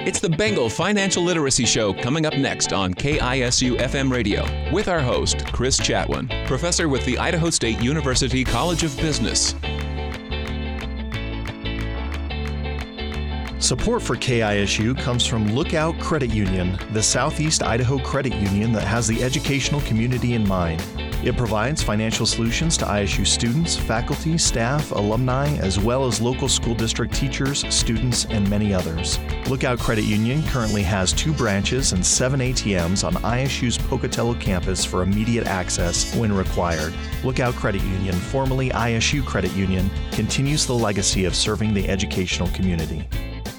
It's the Bengal Financial Literacy Show coming up next on KISU FM Radio with our host, Chris Chatwin, professor with the Idaho State University College of Business. Support for KISU comes from Lookout Credit Union, the Southeast Idaho credit union that has the educational community in mind. It provides financial solutions to ISU students, faculty, staff, alumni, as well as local school district teachers, students, and many others. Lookout Credit Union currently has 2 branches and 7 ATMs on ISU's Pocatello campus for immediate access when required. Lookout Credit Union, formerly ISU Credit Union, continues the legacy of serving the educational community.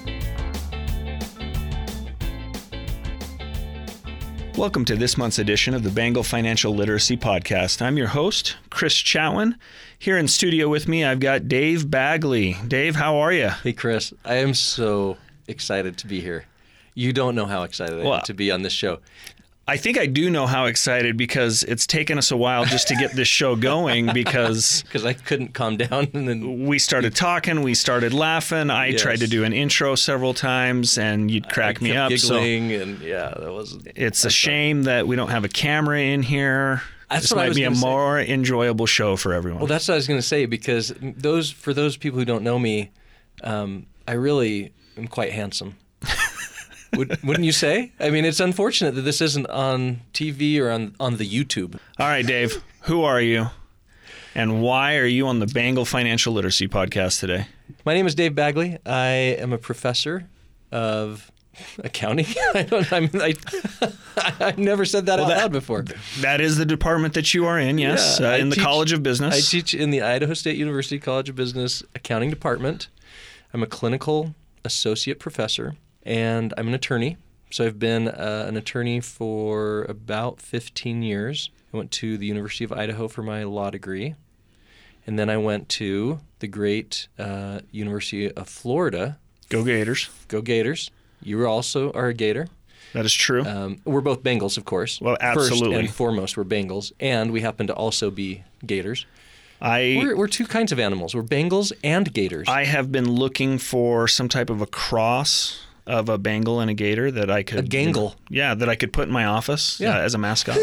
Welcome to this month's edition of the Bengal Financial Literacy Podcast. I'm your host, Chris Chatwin. Here in studio with me, I've got Dave Bagley. Dave, how are you? Hey, Chris. I am so excited to be here. You don't know how excited I am to be on this show. I think I do know how excited because it's taken us a while just to get this show going because I couldn't calm down. And then we started talking, we started laughing. I tried to do an intro several times and you'd crack me up. Giggling, It's a shame that we don't have a camera in here. This might be a more enjoyable show for everyone. Well, that's what I was going to say because for those people who don't know me, I really am quite handsome. Wouldn't you say? I mean, it's unfortunate that this isn't on TV or on the YouTube. All right, Dave, who are you? And why are you on the Bengal Financial Literacy Podcast today? My name is Dave Bagley. I am a professor of accounting. I've never said that out loud before. That is the department that you are in, yes, in the College of Business. I teach in the Idaho State University College of Business Accounting Department. I'm a clinical associate professor. And I'm an attorney. So I've been an attorney for about 15 years. I went to the University of Idaho for my law degree. And then I went to the great University of Florida. Go Gators. Go Gators. You also are a Gator. That is true. We're both Bengals, of course. Well, absolutely. First and foremost, we're Bengals. And we happen to also be Gators. We're two kinds of animals. We're Bengals and Gators. I have been looking for some type of a cross of a Bengal and a Gator that I could... A Gangle. That I could put in my office as a mascot.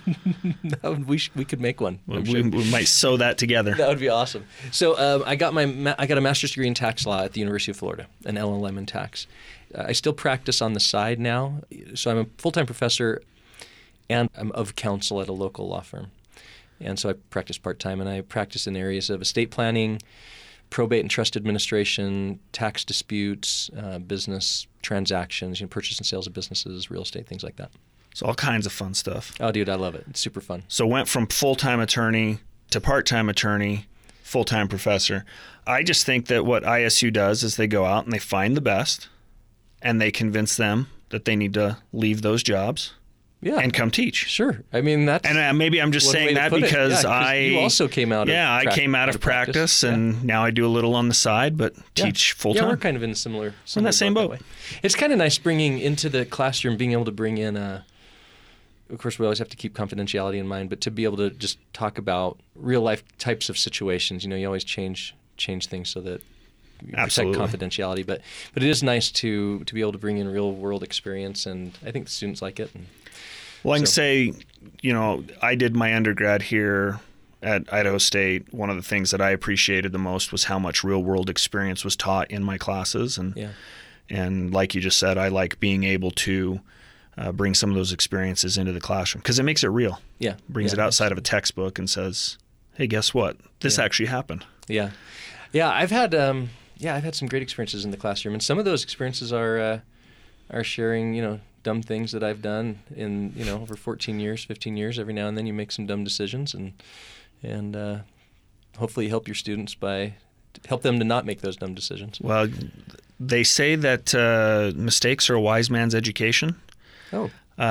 We could make one. We might sew that together. That would be awesome. So I got a master's degree in tax law at the University of Florida, an LLM in tax. I still practice on the side now. So I'm a full-time professor and I'm of counsel at a local law firm. And so I practice part-time and I practice in areas of estate planning, probate and trust administration, tax disputes, business transactions, purchase and sales of businesses, real estate, things like that. So all kinds of fun stuff. Oh, dude, I love it. It's super fun. So went from full-time attorney to part-time attorney, full-time professor. I just think that what ISU does is they go out and they find the best and they convince them that they need to leave those jobs. Yeah. And come teach. Sure. I mean, that's... And maybe I'm just saying that because you also came out of I came out of practice and now I do a little on the side, but teach full-time. Yeah, we're kind of in a similar in that same boat. It's kind of nice bringing into the classroom, being able to bring in of course, we always have to keep confidentiality in mind, but to be able to just talk about real-life types of situations. You always change things so that you protect confidentiality. But it is nice to be able to bring in real-world experience, and I think the students like it. Well, I can say, I did my undergrad here at Idaho State. One of the things that I appreciated the most was how much real-world experience was taught in my classes. And like you just said, I like being able to bring some of those experiences into the classroom because it makes it real. Yeah. Brings it outside of a textbook and says, hey, guess what? This actually happened. Yeah. Yeah, I've had some great experiences in the classroom. And some of those experiences are sharing, dumb things that I've done in, over 14 years, 15 years. Every now and then you make some dumb decisions and hopefully help your students help them to not make those dumb decisions. Well, they say that mistakes are a wise man's education. Oh.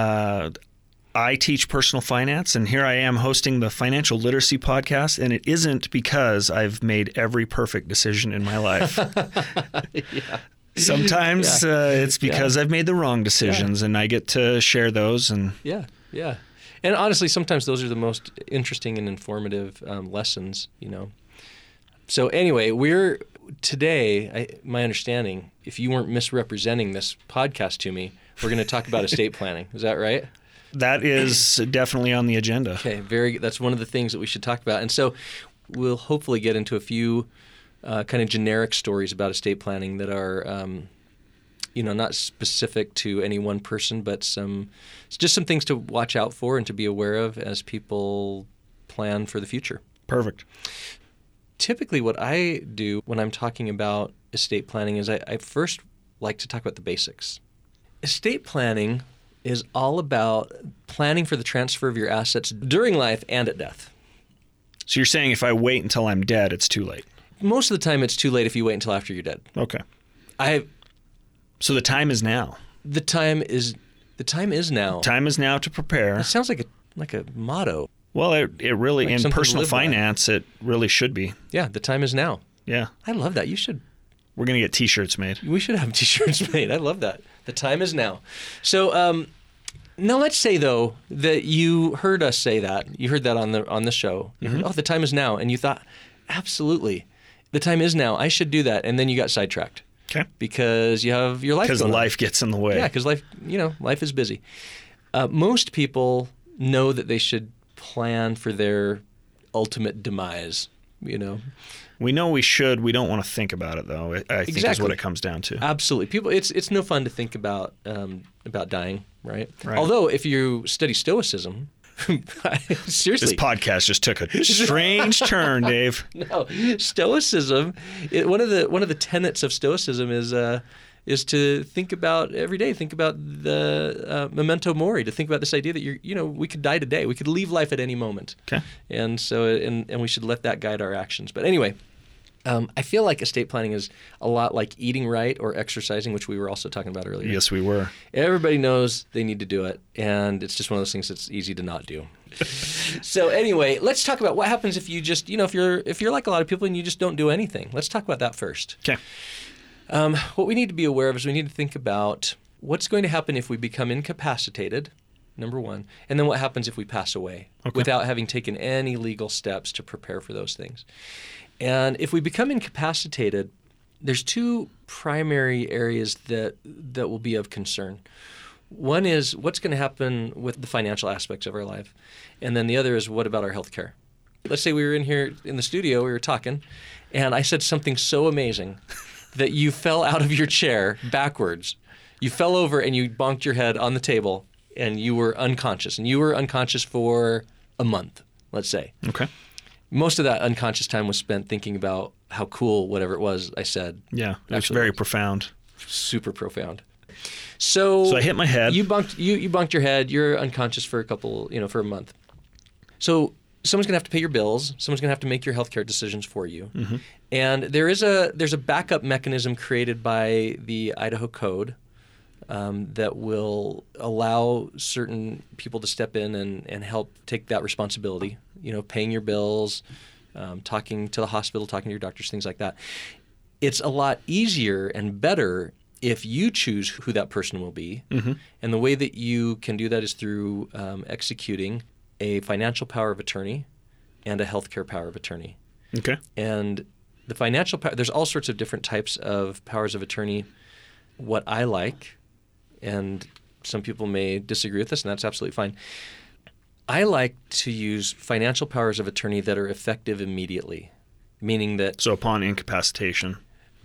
I teach personal finance, and here I am hosting the Financial Literacy Podcast, and it isn't because I've made every perfect decision in my life. Yeah. Sometimes it's because I've made the wrong decisions, and I get to share those. Yeah. And honestly, sometimes those are the most interesting and informative lessons, So anyway, today, my understanding, if you weren't misrepresenting this podcast to me, we're going to talk about estate planning. Is that right? That is definitely on the agenda. Okay, that's one of the things that we should talk about. And so we'll hopefully get into a few kind of generic stories about estate planning that are, not specific to any one person, but just some things to watch out for and to be aware of as people plan for the future. Perfect. Typically what I do when I'm talking about estate planning is I first like to talk about the basics. Estate planning is all about planning for the transfer of your assets during life and at death. So you're saying if I wait until I'm dead, it's too late? Most of the time it's too late if you wait until after you're dead. Okay. So the time is now. The time is now. Time is now to prepare. That sounds like a motto. Well, it really, in personal finance, it really should be. Yeah, the time is now. Yeah. I love that. We're going to get T-shirts made. We should have T-shirts made. I love that. The time is now. So now let's say, though, that you heard us say that. You heard that on the show. You heard, the time is now. And you thought, absolutely, the time is now. I should do that. And then you got sidetracked. Okay. Because you have your life going on. Because life gets in the way. Yeah, because life is busy. Most people know that they should plan for their ultimate demise, We know we should. We don't want to think about it, though. I think is what it comes down to. Absolutely. People, it's no fun to think about dying, right? Although if you study Stoicism, seriously, this podcast just took a strange turn, Dave. No, Stoicism. One of the tenets of Stoicism is to think about every day. Think about the memento mori. To think about this idea that we could die today. We could leave life at any moment. Okay. And so, and we should let that guide our actions. But anyway, I feel like estate planning is a lot like eating right or exercising, which we were also talking about earlier. Yes, we were. Everybody knows they need to do it, and it's just one of those things that's easy to not do. So anyway, let's talk about what happens if you just, if you're like a lot of people and you just don't do anything. Let's talk about that first. Okay. What we need to be aware of is we need to think about what's going to happen if we become incapacitated, number one, and then what happens if we pass away without having taken any legal steps to prepare for those things. And if we become incapacitated, there's two primary areas that will be of concern. One is what's going to happen with the financial aspects of our life, and then the other is what about our health care. Let's say we were in here in the studio, we were talking, and I said something so amazing that you fell out of your chair backwards. You fell over and you bonked your head on the table and you were unconscious. And you were unconscious for a month, let's say. Okay. Most of that unconscious time was spent thinking about how cool whatever it was I said. Yeah, it's very profound. Super profound. So I hit my head. You bonked your head. You're unconscious for for a month. So someone's going to have to pay your bills. Someone's going to have to make your healthcare decisions for you. Mm-hmm. And there's a backup mechanism created by the Idaho Code that will allow certain people to step in and help take that responsibility, paying your bills, talking to the hospital, talking to your doctors, things like that. It's a lot easier and better if you choose who that person will be. Mm-hmm. And the way that you can do that is through executing a financial power of attorney and a healthcare power of attorney. Okay. And the financial power, there's all sorts of different types of powers of attorney. What I like, and some people may disagree with this, and that's absolutely fine. I like to use financial powers of attorney that are effective immediately, meaning that... So upon incapacitation?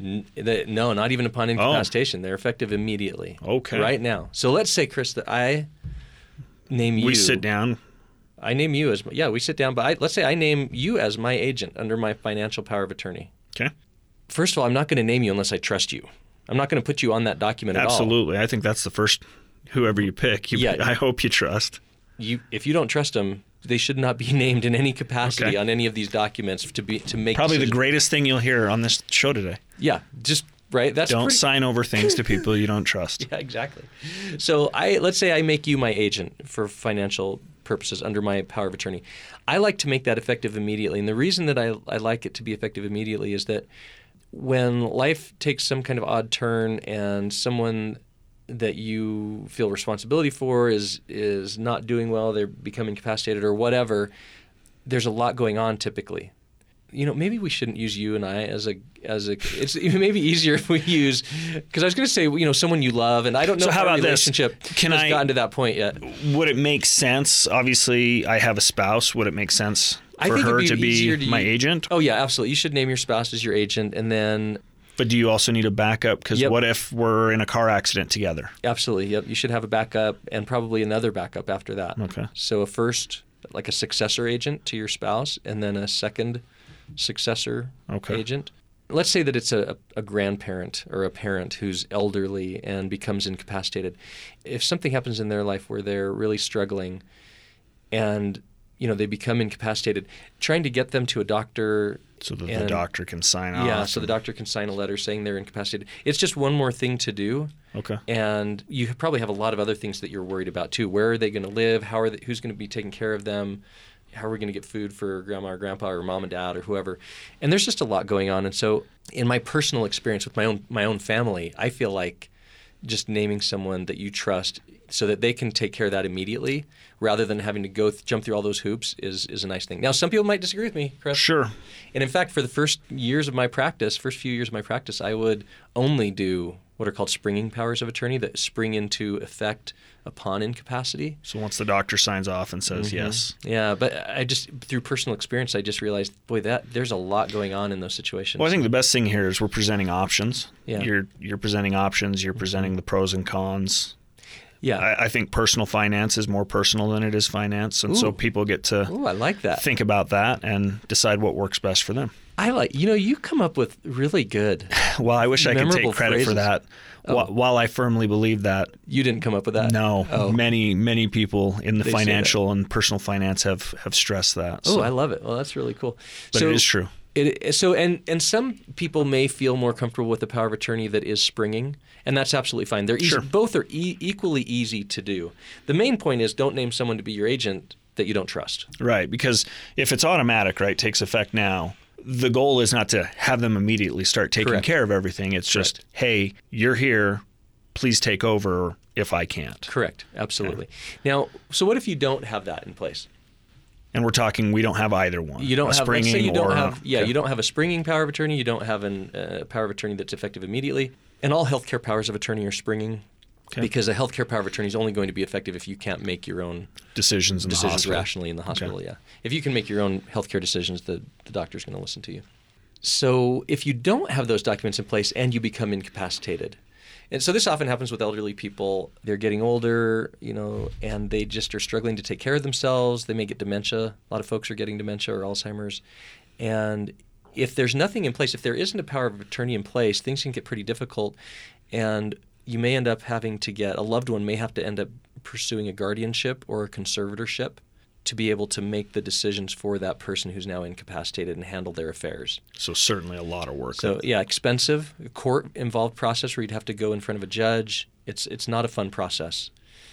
No, not even upon incapacitation. They're effective immediately. Okay. Right now. So let's say, Chris, that I name you... We sit down. I name you as... Yeah, we sit down, but let's say I name you as my agent under my financial power of attorney. Okay. First of all, I'm not going to name you unless I trust you. I'm not going to put you on that document at all. Absolutely. I think that's the first, whoever you pick, I hope you trust. If you don't trust them, they should not be named in any capacity on any of these documents to make probably decisions. The greatest thing you'll hear on this show today. Yeah, just right. Don't sign over things to people you don't trust. Yeah, exactly. So let's say I make you my agent for financial purposes under my power of attorney. I like to make that effective immediately, and the reason that I like it to be effective immediately is that when life takes some kind of odd turn and someone that you feel responsibility for is not doing well, they're becoming incapacitated or whatever, there's a lot going on typically. maybe we shouldn't use you and I as a. It's maybe easier if we use, because I was going to say, someone you love, and I don't know so how our about relationship this? has gotten to that point yet. Would it make sense? Obviously, I have a spouse. Would it make sense for her to be my agent? Oh yeah, absolutely. You should name your spouse as your agent, and then. But do you also need a backup? Because what if we're in a car accident together? Absolutely. Yep. You should have a backup and probably another backup after that. Okay. So a first, like a successor agent to your spouse, and then a second successor agent. Let's say that it's a grandparent or a parent who's elderly and becomes incapacitated. If something happens in their life where they're really struggling and they become incapacitated, trying to get them to a doctor so that the doctor can sign off. Yeah, so the doctor can sign a letter saying they're incapacitated. It's just one more thing to do. Okay. And you probably have a lot of other things that you're worried about too. Where are they going to live? Who's going to be taking care of them? How are we going to get food for grandma or grandpa or mom and dad or whoever? And there's just a lot going on. And so in my personal experience with my own family, I feel like just naming someone that you trust so that they can take care of that immediately rather than having to jump through all those hoops is a nice thing. Now, some people might disagree with me, Chris. Sure. And in fact, for the first few years of my practice, I would only do what are called springing powers of attorney that spring into effect upon incapacity. So once the doctor signs off and says yes. Yeah, but I just, through personal experience, I just realized, boy, there's a lot going on in those situations. Well, I think the best thing here is we're presenting options. Yeah. You're presenting options. You're presenting the pros and cons. Yeah. I think personal finance is more personal than it is finance, and so people get to I like that. Think about that and decide what works best for them. You come up with really good. Well, I wish I could take credit phrases. For that. While I firmly believe that. You didn't come up with that? No. Many people in the financial and personal finance have stressed that. So. I love it. Well, that's really cool. But it is true. And some people may feel more comfortable with the power of attorney that is springing, and that's absolutely fine. They're easy. Sure. Both are equally easy to do. The main point is don't name someone to be your agent that you don't trust. Right, because if it's automatic, right, takes effect now, the goal is not to have them immediately start taking care of everything. It's just, hey, you're here, please take over if I can't. Correct, absolutely. Okay. Now, so what if you don't have that in place? And we're talking, we don't have either one. You don't have springing, let's say you don't have, you don't have a springing power of attorney. You don't have a power of attorney that's effective immediately. And all healthcare powers of attorney are springing because a healthcare power of attorney is only going to be effective if you can't make your own decisions rationally in the hospital. Okay. Yeah, if you can make your own healthcare decisions, the doctor's going to listen to you. So if you don't have those documents in place and you become incapacitated. And so this often happens with elderly people. They're getting older, and they just are struggling to take care of themselves. They may get dementia. A lot of folks are getting dementia or Alzheimer's. And if there's nothing in place, if there isn't a power of attorney in place, things can get pretty difficult. And you may end up having to a loved one may have to end up pursuing a guardianship or a conservatorship to be able to make the decisions for that person who's now incapacitated and handle their affairs. So certainly a lot of work. So expensive, court-involved process where you'd have to go in front of a judge. It's not a fun process.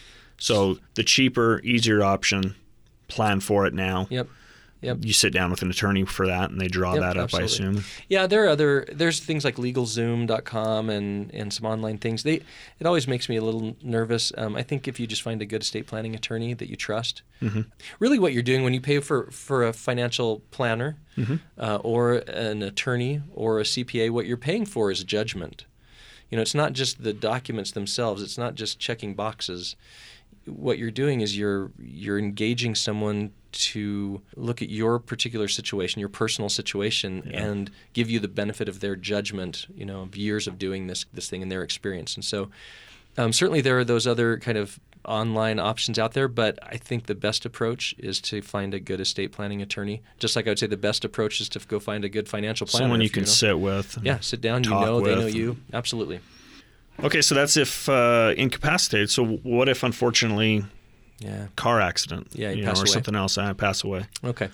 So the cheaper, easier option, plan for it now. Yep. You sit down with an attorney for that, and they draw that up, absolutely. I assume. Yeah, there's things like LegalZoom.com and some online things. It always makes me a little nervous. I think if you just find a good estate planning attorney that you trust, really what you're doing when you pay for a financial planner or an attorney or a CPA, what you're paying for is judgment. It's not just the documents themselves. It's not just checking boxes. What you're doing is you're engaging someone to look at your particular situation, your personal situation, and give you the benefit of their judgment, of years of doing this thing in their experience. And so certainly there are those other kind of online options out there, but I think the best approach is to find a good estate planning attorney. Just like I would say the best approach is to go find a good financial planner. Someone you can sit with. Yeah, sit down, they know you. Absolutely. Okay, so that's if incapacitated. So what if, unfortunately, car accident, or something else, I pass away? Okay.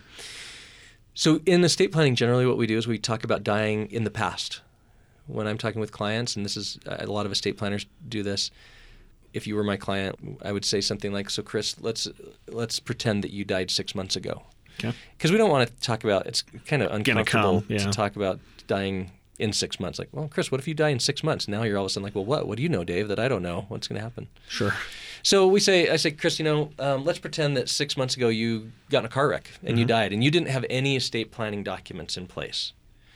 So in estate planning, generally what we do is we talk about dying in the past. When I'm talking with clients, and this is a lot of estate planners do this, if you were my client, I would say something like, so Chris, let's pretend that you died 6 months ago. Okay. Because we don't want to talk about, it's kind of uncomfortable to talk about dying in 6 months. Like, well, Chris, what if you die in 6 months? Now you're all of a sudden like, well, what do you know, Dave, that I don't know? What's going to happen? Sure. So I say, Chris, let's pretend that 6 months ago you got in a car wreck and you died, and you didn't have any estate planning documents in place.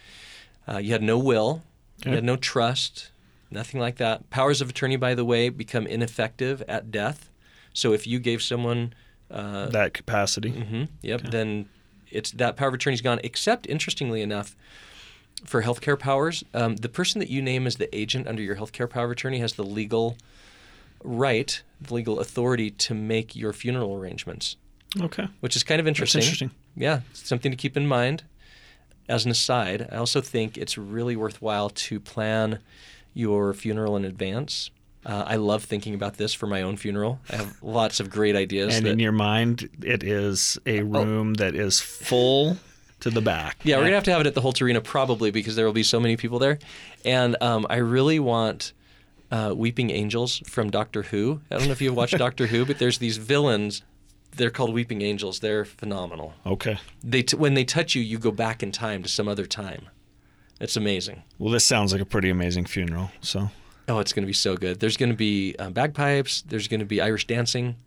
You had no will, you had no trust, nothing like that. Powers of attorney, by the way, become ineffective at death. So if you gave someone that capacity, then it's that power of attorney's gone. Except, interestingly enough, for healthcare powers, the person that you name as the agent under your healthcare power of attorney has the legal right, the legal authority to make your funeral arrangements. Okay. Which is kind of interesting. That's interesting. Yeah, something to keep in mind. As an aside, I also think it's really worthwhile to plan your funeral in advance. I love thinking about this for my own funeral. I have lots of great ideas. And in your mind, it is a room that is full to the back. Yeah, we're going to have it at the Holt Arena probably because there will be so many people there. And I really want Weeping Angels from Doctor Who. I don't know if you've watched Doctor Who, but there's these villains. They're called Weeping Angels. They're phenomenal. Okay. When they touch you, you go back in time to some other time. It's amazing. Well, this sounds like a pretty amazing funeral. So. Oh, it's going to be so good. There's going to be bagpipes. There's going to be Irish dancing.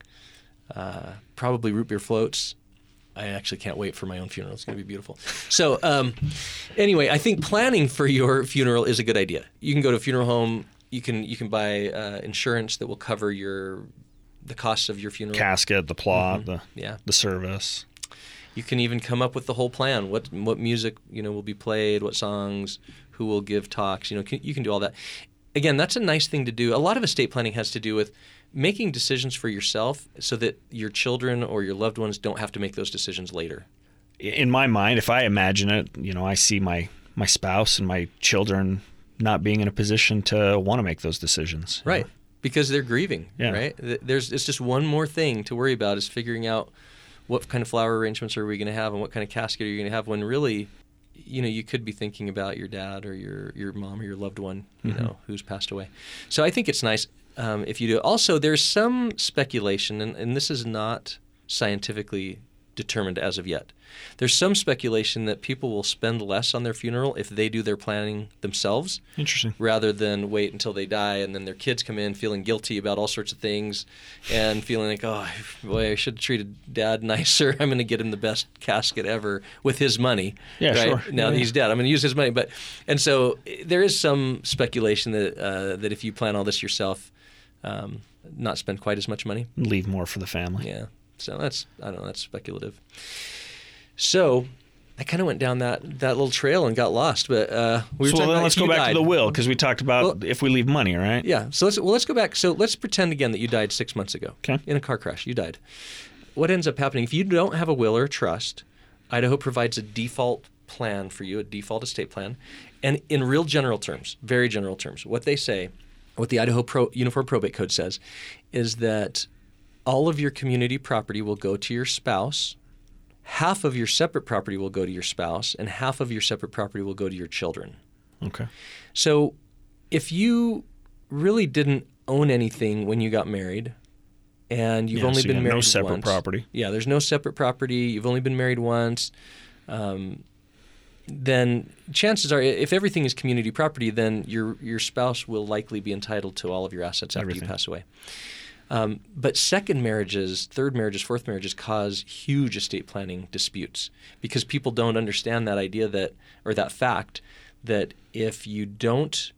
Probably root beer floats. I actually can't wait for my own funeral. It's going to be beautiful. So anyway, I think planning for your funeral is a good idea. You can go to a funeral home. You can buy insurance that will cover the costs of your funeral. Casket, the plot, the service. You can even come up with the whole plan. What music will be played, what songs, who will give talks. You can do all that. Again, that's a nice thing to do. A lot of estate planning has to do with making decisions for yourself so that your children or your loved ones don't have to make those decisions later. In my mind, if I imagine it, I see my spouse and my children not being in a position to want to make those decisions. Right. Because they're grieving, right? It's just one more thing to worry about is figuring out what kind of flower arrangements are we going to have and what kind of casket are you going to have when really, you could be thinking about your dad or your mom or your loved one, who's passed away. So I think it's nice if you do. Also, there's some speculation, and this is not scientifically determined as of yet. There's some speculation that people will spend less on their funeral if they do their planning themselves. Interesting. Rather than wait until they die and then their kids come in feeling guilty about all sorts of things and feeling like, oh, boy, I should have treated Dad nicer. I'm going to get him the best casket ever with his money. Yeah, right? Sure. Now that he's dead, I'm going to use his money. And so there is some speculation that if you plan all this yourself, not spend quite as much money. Leave more for the family. Yeah. So that's speculative. So I kind of went down that little trail and got lost, but we were talking about let's go back to the will because we talked about if we leave money, right? Yeah. So let's go back. So let's pretend again that you died 6 months ago. Okay. In a car crash, you died. What ends up happening if you don't have a will or a trust? Idaho provides a default plan for you, a default estate plan, and in real general terms, very general terms, what they say, what the Idaho Uniform Probate Code says, is that all of your community property will go to your spouse. Half of your separate property will go to your spouse, and half of your separate property will go to your children. Okay. So if you really didn't own anything when you got married, and you've only been married once. No separate property. Yeah, there's no separate property. You've only been married once. Then chances are, if everything is community property, then your spouse will likely be entitled to all of your assets after you pass away. But second marriages, third marriages, fourth marriages cause huge estate planning disputes because people don't understand that idea that fact that if you don't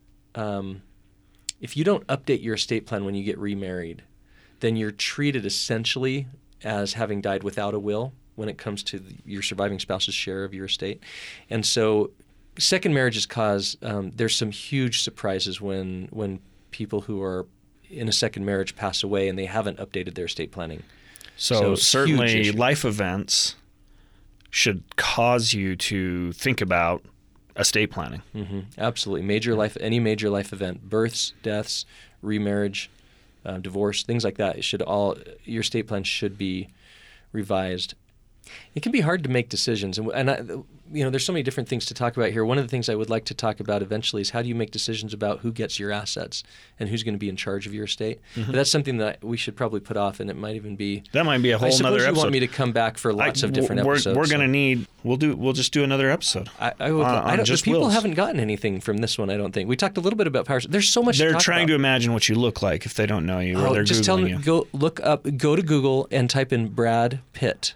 update your estate plan when you get remarried, then you're treated essentially as having died without a will when it comes to your surviving spouse's share of your estate. And so second marriages cause there's some huge surprises when people who are in a second marriage pass away and they haven't updated their estate planning. So certainly life events should cause you to think about estate planning. Mm-hmm. Absolutely. Any major life event, births, deaths, remarriage, divorce, things like that, your estate plan should be revised. It can be hard to make decisions, and there's so many different things to talk about here. One of the things I would like to talk about eventually is how do you make decisions about who gets your assets and who's going to be in charge of your estate. But that's something that we should probably put off, and it might even be a whole nother episode. I suppose you want me to come back for lots of different episodes. We're going to need. We'll just do another episode. The people haven't gotten anything from this one. I don't think we talked a little bit about powers. There's so much. They're to talk trying about. to imagine what you look like if they don't know you, or they're just Googling tell them you. Go to Google and type in Brad Pitt.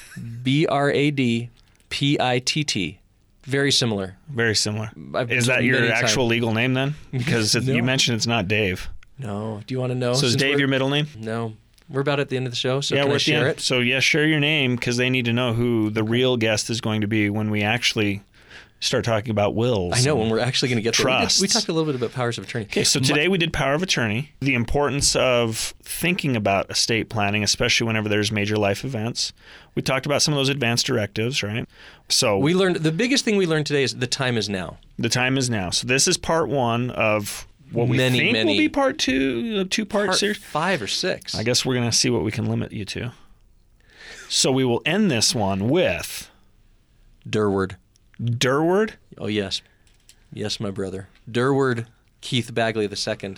BradPitt. Very similar. Very similar. Is that your actual legal name then? Because No. you mentioned it's not Dave. No. Do you want to know? So is Dave your middle name? No. We're about at the end of the show, so yeah, can we're I at the share end. it? So share your name because they need to know who the real guest is going to be when we actually start talking about wills. I know, when we're actually going to get there. Trusts. We talked a little bit about powers of attorney. Okay, so today we did power of attorney, the importance of thinking about estate planning, especially whenever there's major life events. We talked about some of those advanced directives, right? So the biggest thing we learned today is the time is now. The time is now. So this is part one of what we think will be part two, a two-part series. 5 or 6. I guess we're going to see what we can limit you to. So we will end this one with Durward. Durward? Oh, yes. Yes, my brother. Durward Keith Bagley II.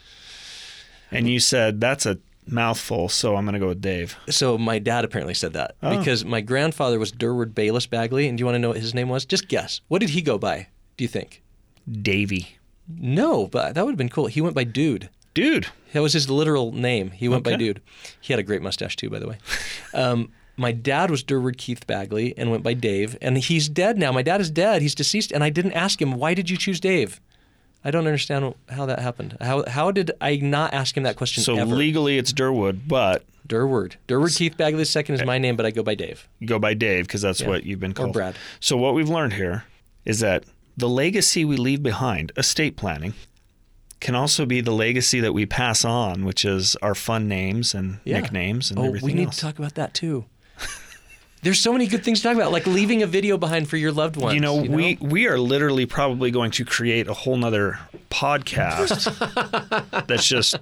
And you said that's a mouthful, so I'm going to go with Dave. So my dad apparently said that because my grandfather was Durward Bayless Bagley, and do you want to know what his name was? Just guess. What did he go by, do you think? Davey. No, but that would have been cool. He went by Dude. Dude. That was his literal name. He went by Dude. He had a great mustache too, by the way. My dad was Durward Keith Bagley and went by Dave, and he's dead now. My dad is dead. He's deceased, and I didn't ask him, why did you choose Dave? I don't understand how that happened. How did I not ask him that question ever? So legally it's Durwood, but... Durward Keith Bagley II is my name, but I go by Dave. You go by Dave because that's what you've been called. Or Brad. So what we've learned here is that the legacy we leave behind, estate planning, can also be the legacy that we pass on, which is our fun names and nicknames and everything else. We need to talk about that too. There's so many good things to talk about, like leaving a video behind for your loved ones. We are literally probably going to create a whole nother podcast that's just...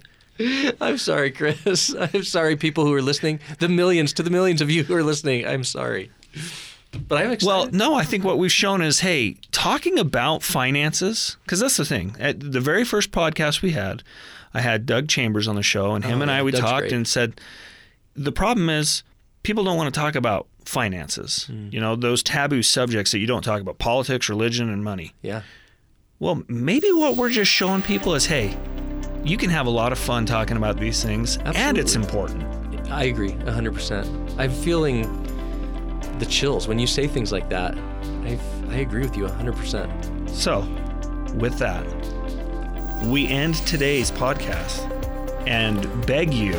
I'm sorry, Chris. I'm sorry, people who are listening. The millions of you who are listening, I'm sorry. But I'm excited. Well, no, I think what we've shown is, hey, talking about finances, because that's the thing. At the very first podcast we had, I had Doug Chambers on the show, and him and I, we Doug's talked great. and said, the problem is people don't want to talk about finances. Those taboo subjects that you don't talk about, politics, religion, and money. Yeah. Well, maybe what we're just showing people is, hey, you can have a lot of fun talking about these things, and it's important. I agree, 100%. I'm feeling the chills when you say things like that. I agree with you 100%. So, with that, we end today's podcast and beg you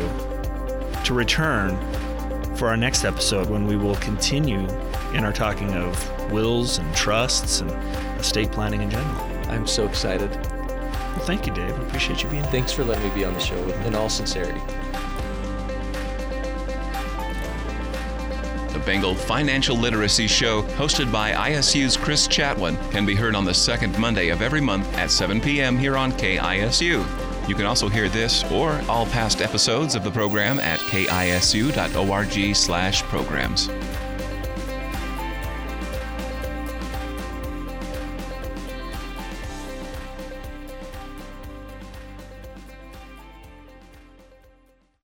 to return for our next episode when we will continue in our talking of wills and trusts and estate planning in general. I'm so excited. Well, thank you, Dave. I appreciate you being here. Thanks for letting me be on the show in all sincerity. The Bengal Financial Literacy Show, hosted by ISU's Chris Chatwin, can be heard on the second Monday of every month at 7 p.m. here on KISU. You can also hear this or all past episodes of the program at kisu.org/programs.